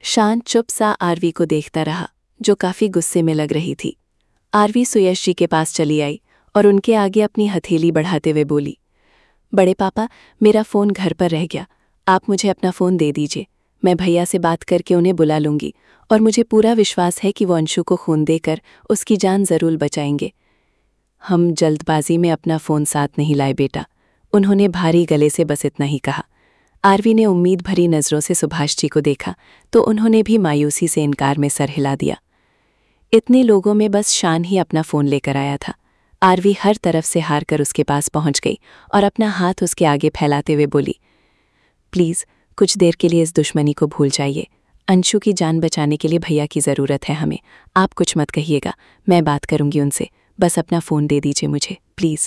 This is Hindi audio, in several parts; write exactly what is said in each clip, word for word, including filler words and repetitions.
शान चुप सा आरवी को देखता रहा, जो काफी गुस्से में लग रही थी। आरवी सुयश जी के पास चली आई और उनके आगे अपनी हथेली बढ़ाते हुए बोली, बड़े पापा, मेरा फ़ोन घर पर रह गया, आप मुझे अपना फ़ोन दे दीजिए। मैं भैया से बात करके उन्हें बुला लूँगी और मुझे पूरा विश्वास है कि वो अंशु को खून देकर उसकी जान ज़रूर बचाएंगे। हम जल्दबाजी में अपना फ़ोन साथ नहीं लाए बेटा, उन्होंने भारी गले से बस इतना ही कहा। आरवी ने उम्मीद भरी नज़रों से सुभाष जी को देखा तो उन्होंने भी मायूसी से इनकार में सर हिला दिया। इतने लोगों में बस शान ही अपना फ़ोन लेकर आया था। आरवी हर तरफ से हार कर उसके पास पहुंच गई और अपना हाथ उसके आगे फैलाते हुए बोली, प्लीज़ कुछ देर के लिए इस दुश्मनी को भूल जाइए। अंशु की जान बचाने के लिए भैया की ज़रूरत है हमें। आप कुछ मत कहिएगा, मैं बात करूंगी उनसे, बस अपना फ़ोन दे दीजिए मुझे प्लीज़।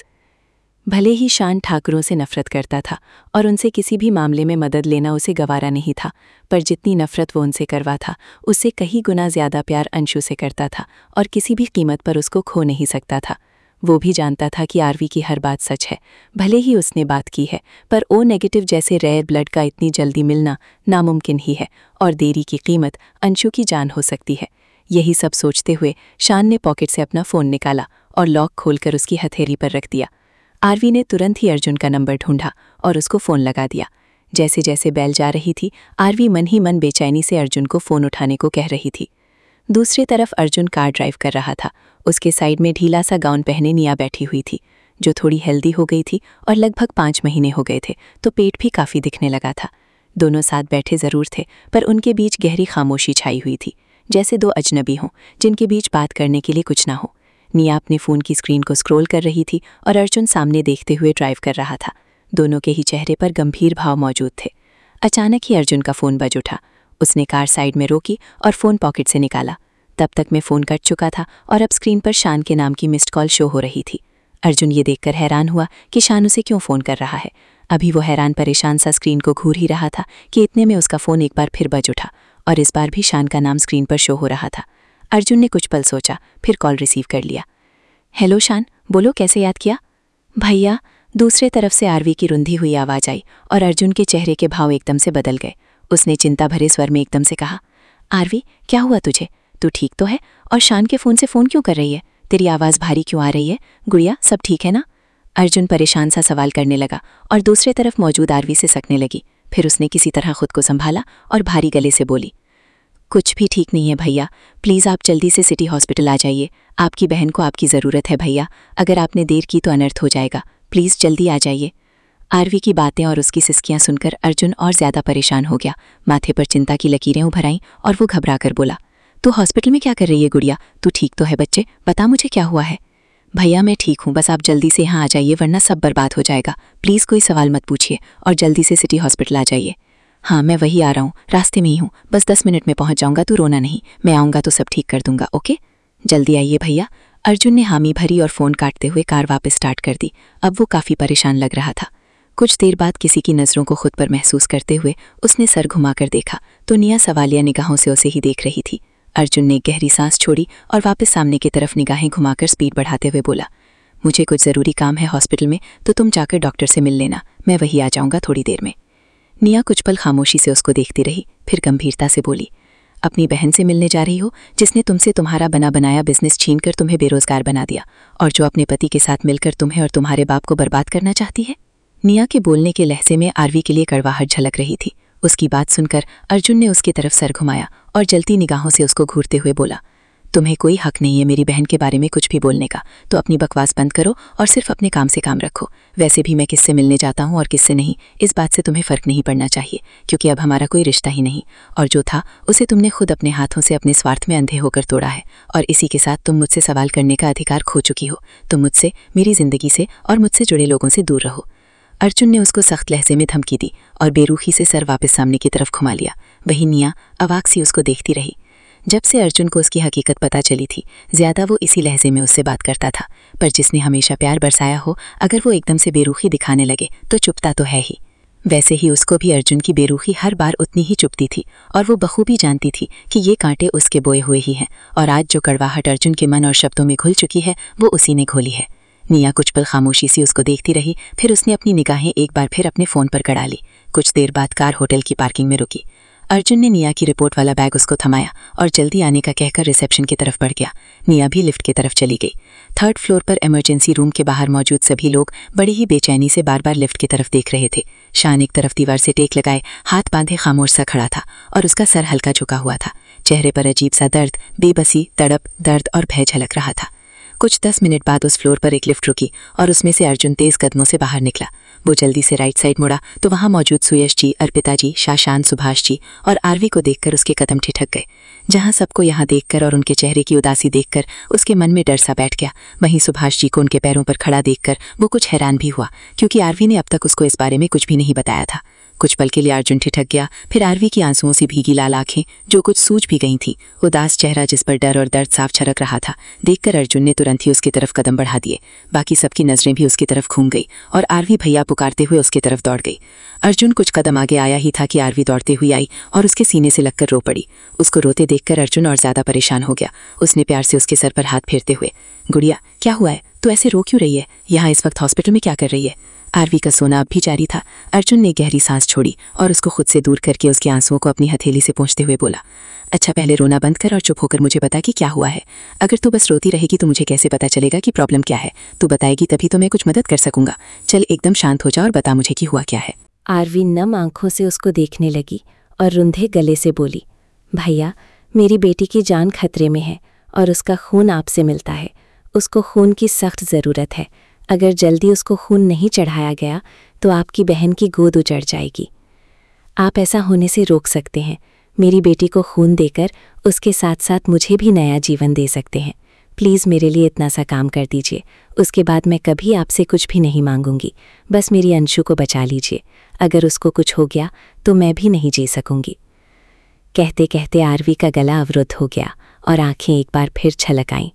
भले ही शान ठाकुरों से नफ़रत करता था और उनसे किसी भी मामले में मदद लेना उसे गवारा नहीं था, पर जितनी नफ़रत वो उनसे करवा था उससे कई गुना ज़्यादा प्यार अंशु से करता था और किसी भी कीमत पर उसको खो नहीं सकता था। वो भी जानता था कि आरवी की हर बात सच है, भले ही उसने बात की है, पर ओ नेगेटिव जैसे रेयर ब्लड का इतनी जल्दी मिलना नामुमकिन ही है और देरी की कीमत अंशु की जान हो सकती है। यही सब सोचते हुए शान ने पॉकेट से अपना फ़ोन निकाला और लॉक खोलकर उसकी हथेली पर रख दिया। आरवी ने तुरंत ही अर्जुन का नंबर ढूंढा और उसको फ़ोन लगा दिया। जैसे जैसे बेल जा रही थी, आरवी मन ही मन बेचैनी से अर्जुन को फ़ोन उठाने को कह रही थी। दूसरी तरफ अर्जुन कार ड्राइव कर रहा था। उसके साइड में ढीला सा गाउन पहने निया बैठी हुई थी, जो थोड़ी हेल्दी हो गई थी और लगभग पाँच महीने हो गए थे तो पेट भी काफ़ी दिखने लगा था। दोनों साथ बैठे ज़रूर थे, पर उनके बीच गहरी खामोशी छाई हुई थी, जैसे दो अजनबी हों जिनके बीच बात करने के लिए कुछ ना हो। निया अपने फ़ोन की स्क्रीन को स्क्रॉल कर रही थी और अर्जुन सामने देखते हुए ड्राइव कर रहा था। दोनों के ही चेहरे पर गंभीर भाव मौजूद थे। अचानक ही अर्जुन का फ़ोन बज उठा। उसने कार साइड में रोकी और फ़ोन पॉकेट से निकाला। तब तक में फ़ोन कट चुका था और अब स्क्रीन पर शान के नाम की मिस्ड कॉल शो हो रही थी। अर्जुन ये देखकर हैरान हुआ कि शान उसे क्यों फ़ोन कर रहा है। अभी वो हैरान परेशान सा स्क्रीन को घूर ही रहा था कि इतने में उसका फ़ोन एक बार फिर बज उठा और इस बार भी शान का नाम स्क्रीन पर शो हो रहा था। अर्जुन ने कुछ पल सोचा, फिर कॉल रिसीव कर लिया। हेलो शान, बोलो, कैसे याद किया? भैया, दूसरे तरफ से आरवी की रुंधी हुई आवाज़ आई और अर्जुन के चेहरे के भाव एकदम से बदल गए। उसने चिंता भरे स्वर में एकदम से कहा, आरवी, क्या हुआ तुझे? तू ठीक तो है? और शान के फ़ोन से फ़ोन क्यों कर रही है? तेरी आवाज़ भारी क्यों आ रही है? गुड़िया, सब ठीक है ना? अर्जुन परेशान सा सवाल करने लगा और दूसरे तरफ मौजूद आरवी से सकने लगी। फिर उसने किसी तरह खुद को संभाला और भारी गले से बोली, कुछ भी ठीक नहीं है भैया, प्लीज़ आप जल्दी से सिटी हॉस्पिटल आ जाइए। आपकी बहन को आपकी ज़रूरत है भैया, अगर आपने देर की तो अनर्थ हो जाएगा, प्लीज़ जल्दी आ जाइए। आरवी की बातें और उसकी सिसकियां सुनकर अर्जुन और ज़्यादा परेशान हो गया। माथे पर चिंता की लकीरें उभर आईं और वो घबरा कर बोला, तू हॉस्पिटल में क्या कर रही है गुड़िया? तू ठीक तो है बच्चे? बता मुझे क्या हुआ है? भैया, मैं ठीक हूँ, बस आप जल्दी से यहाँ आ जाइए वरना सब बर्बाद हो जाएगा। प्लीज़ कोई सवाल मत पूछिए और जल्दी से सिटी हॉस्पिटल आ जाइए। हाँ, मैं वही आ रहा हूँ, रास्ते में ही हूँ, बस दस मिनट में पहुँच जाऊँगा, तू रोना नहीं, मैं आऊँगा तो सब ठीक कर दूँगा, ओके? जल्दी आइए भैया। अर्जुन ने हामी भरी और फ़ोन काटते हुए कार वापस स्टार्ट कर दी। अब वो काफ़ी परेशान लग रहा था। कुछ देर बाद किसी की नज़रों को खुद पर महसूस करते हुए उसने सर घुमाकर देखा तो निया सवालिया निगाहों से उसे ही देख रही थी। अर्जुन ने गहरी सांस छोड़ी और वापस सामने की तरफ निगाहें घुमाकर स्पीड बढ़ाते हुए बोला, मुझे कुछ ज़रूरी काम है हॉस्पिटल में, तो तुम जाकर डॉक्टर से मिल लेना, मैं वही आ जाऊँगा थोड़ी देर में। निया कुछ पल खामोशी से उसको देखती रही, फिर गंभीरता से बोली, अपनी बहन से मिलने जा रही हो, जिसने तुमसे तुम्हारा बना बनाया बिजनेस छीनकर तुम्हें बेरोजगार बना दिया और जो अपने पति के साथ मिलकर तुम्हें और तुम्हारे बाप को बर्बाद करना चाहती है? निया के बोलने के लहजे में आरवी के लिए कड़वाहट झलक रही थी। उसकी बात सुनकर अर्जुन ने उसकी तरफ सर घुमाया और जलती निगाहों से उसको घूरते हुए बोला, तुम्हें कोई हक नहीं है मेरी बहन के बारे में कुछ भी बोलने का, तो अपनी बकवास बंद करो और सिर्फ अपने काम से काम रखो। वैसे भी मैं किससे मिलने जाता हूँ और किससे नहीं, इस बात से तुम्हें फ़र्क नहीं पड़ना चाहिए, क्योंकि अब हमारा कोई रिश्ता ही नहीं, और जो था उसे तुमने खुद अपने हाथों से अपने स्वार्थ में अंधे होकर तोड़ा है, और इसी के साथ तुम मुझसे सवाल करने का अधिकार खो चुकी हो। तुम मुझसे, मेरी ज़िंदगी से और मुझसे जुड़े लोगों से दूर रहो। अर्जुन ने उसको सख्त लहजे में धमकी दी और बेरुखी से सर वापस सामने की तरफ घुमा लिया। वही निया अवाक सी उसको देखती रही। जब से अर्जुन को उसकी हकीकत पता चली थी, ज़्यादा वो इसी लहजे में उससे बात करता था, पर जिसने हमेशा प्यार बरसाया हो, अगर वो एकदम से बेरुखी दिखाने लगे तो चुपता तो है ही। वैसे ही उसको भी अर्जुन की बेरुखी हर बार उतनी ही चुपती थी और वो बखूबी जानती थी कि ये कांटे उसके बोए हुए ही हैं और आज जो कड़वाहट अर्जुन के मन और शब्दों में घुल चुकी है वो उसी ने घोली है। निया कुछ पल खामोशी सी उसको देखती रही, फिर उसने अपनी निगाहें एक बार फिर अपने फ़ोन पर गड़ा ली। कुछ देर बाद कार होटल की पार्किंग में रुकी। अर्जुन ने निया की रिपोर्ट वाला बैग उसको थमाया और जल्दी आने का कहकर रिसेप्शन की तरफ बढ़ गया। निया भी लिफ्ट की तरफ चली गई। थर्ड फ्लोर पर इमरजेंसी रूम के बाहर मौजूद सभी लोग बड़ी ही बेचैनी से बार बार लिफ्ट की तरफ देख रहे थे। शान एक तरफ दीवार से टेक लगाए हाथ बांधे खामोश सा खड़ा था और उसका सर हल्का झुका हुआ था। चेहरे पर अजीब सा दर्द, बेबसी, तड़प, दर्द और भय झलक रहा था। कुछ दस मिनट बाद उस फ्लोर पर एक लिफ्ट रुकी और उसमें से अर्जुन तेज कदमों से बाहर निकला। वो जल्दी से राइट साइड मुड़ा तो वहां मौजूद सुयश जी, अर्पिता जी, शाशान, सुभाष जी और आरवी को देखकर उसके कदम ठिठक गए। जहां सबको यहां देखकर और उनके चेहरे की उदासी देखकर उसके मन में डर सा बैठ गया, वहीं सुभाष जी को उनके पैरों पर खड़ा देखकर वो कुछ हैरान भी हुआ, क्योंकि आरवी ने अब तक उसको इस बारे में कुछ भी नहीं बताया था। कुछ पल के लिए अर्जुन ठिठक गया, फिर आरवी की आंसुओं से भीगी लाल आंखें जो कुछ सूज भी गई थीं, उदास चेहरा जिस पर डर और दर्द साफ छलक रहा था, देखकर अर्जुन ने तुरंत ही उसकी तरफ कदम बढ़ा दिए। बाकी सबकी नजरें भी उसकी तरफ घूम गई और आरवी भैया पुकारते हुए उसकी तरफ दौड़ गई। अर्जुन कुछ कदम आगे आया ही था कि आरवी दौड़ते हुई आई और उसके सीने से लगकर रो पड़ी। उसको रोते देखकर अर्जुन और ज्यादा परेशान हो गया। उसने प्यार से उसके सर पर हाथ फेरते हुए, गुड़िया क्या हुआ है, तू ऐसे रो क्यों रही है, यहाँ इस वक्त हॉस्पिटल में क्या कर रही है? आरवी का सोना अब भी जारी था। अर्जुन ने गहरी सांस छोड़ी और उसको खुद से दूर करके उसके आंसुओं को अपनी हथेली से पोंछते हुए बोला, अच्छा पहले रोना बंद कर और चुप होकर मुझे बता कि क्या हुआ है। अगर तू बस रोती रहेगी तो मुझे कैसे पता चलेगा कि प्रॉब्लम क्या है? तू बताएगी तभी तो मैं कुछ मदद कर सकूंगा। चल एकदम शांत हो जा और बता मुझे कि हुआ क्या है। आरवी नम आंखों से उसको देखने लगी और रुंधे गले से बोली, भैया मेरी बेटी की जान खतरे में है और उसका खून आपसे मिलता है। उसको खून की सख्त ज़रूरत है। अगर जल्दी उसको खून नहीं चढ़ाया गया तो आपकी बहन की गोद उजड़ जाएगी। आप ऐसा होने से रोक सकते हैं। मेरी बेटी को खून देकर उसके साथ साथ मुझे भी नया जीवन दे सकते हैं। प्लीज़ मेरे लिए इतना सा काम कर दीजिए। उसके बाद मैं कभी आपसे कुछ भी नहीं मांगूंगी। बस मेरी अंशु को बचा लीजिए। अगर उसको कुछ हो गया तो मैं भी नहीं जी सकूंगी। कहते कहते आरवी का गला अवरुद्ध हो गया और आंखें एक बार फिर छलक आईं।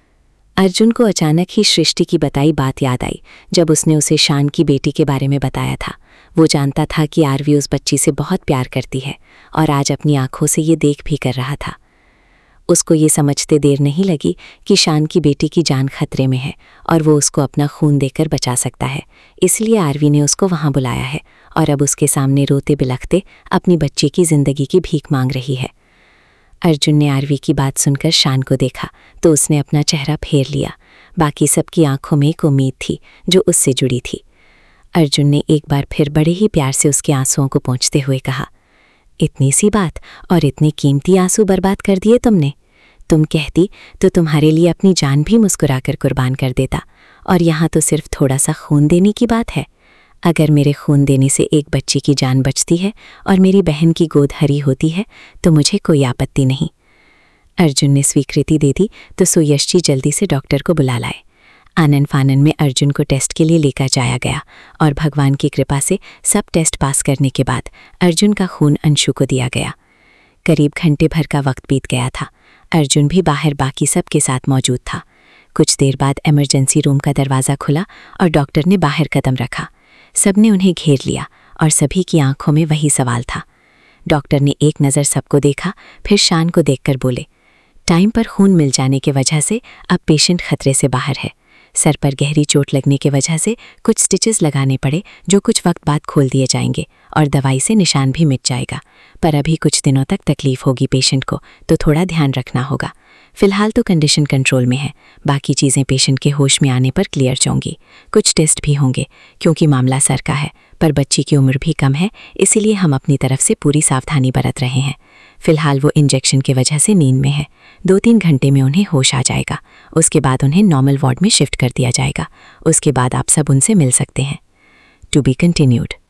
अर्जुन को अचानक ही सृष्टि की बताई बात याद आई जब उसने उसे शान की बेटी के बारे में बताया था। वो जानता था कि आरवी उस बच्ची से बहुत प्यार करती है और आज अपनी आंखों से ये देख भी कर रहा था। उसको ये समझते देर नहीं लगी कि शान की बेटी की जान खतरे में है और वो उसको अपना खून देकर बचा सकता है। इसलिए आरवी ने उसको वहाँ बुलाया है और अब उसके सामने रोते बिलखते अपनी बच्ची की जिंदगी की भीख मांग रही है। अर्जुन ने आरवी की बात सुनकर शान को देखा तो उसने अपना चेहरा फेर लिया। बाकी सबकी आंखों में एक उम्मीद थी जो उससे जुड़ी थी। अर्जुन ने एक बार फिर बड़े ही प्यार से उसके आंसुओं को पोंछते हुए कहा, इतनी सी बात और इतने कीमती आंसू बर्बाद कर दिए तुमने। तुम कहती तो तुम्हारे लिए अपनी जान भी मुस्कुराकर कुर्बान कर देता, और यहाँ तो सिर्फ थोड़ा सा खून देने की बात है। अगर मेरे खून देने से एक बच्ची की जान बचती है और मेरी बहन की गोद हरी होती है तो मुझे कोई आपत्ति नहीं। अर्जुन ने स्वीकृति दे दी तो सुयश जी जल्दी से डॉक्टर को बुला लाए। आनन फानन में अर्जुन को टेस्ट के लिए लेकर जाया गया और भगवान की कृपा से सब टेस्ट पास करने के बाद अर्जुन का खून अंशु को दिया गया। करीब घंटे भर का वक्त बीत गया था। अर्जुन भी बाहर बाकी सब के साथ मौजूद था। कुछ देर बाद इमरजेंसी रूम का दरवाज़ा खुला और डॉक्टर ने बाहर कदम रखा। सबने उन्हें घेर लिया और सभी की आंखों में वही सवाल था। डॉक्टर ने एक नज़र सबको देखा, फिर शान को देखकर बोले, टाइम पर खून मिल जाने की वजह से अब पेशेंट खतरे से बाहर है। सर पर गहरी चोट लगने की वजह से कुछ स्टिचेस लगाने पड़े जो कुछ वक्त बाद खोल दिए जाएंगे और दवाई से निशान भी मिट जाएगा, पर अभी कुछ दिनों तक तकलीफ होगी पेशेंट को, तो थोड़ा ध्यान रखना होगा। फिलहाल तो कंडीशन कंट्रोल में है, बाकी चीज़ें पेशेंट के होश में आने पर क्लियर होंगी। कुछ टेस्ट भी होंगे क्योंकि मामला सर का है, पर बच्ची की उम्र भी कम है, इसीलिए हम अपनी तरफ से पूरी सावधानी बरत रहे हैं। फिलहाल वो इंजेक्शन की वजह से नींद में है। दो तीन घंटे में उन्हें होश आ जाएगा। उसके बाद उन्हें नॉर्मल वार्ड में शिफ्ट कर दिया जाएगा। उसके बाद आप सब उनसे मिल सकते हैं। To be continued.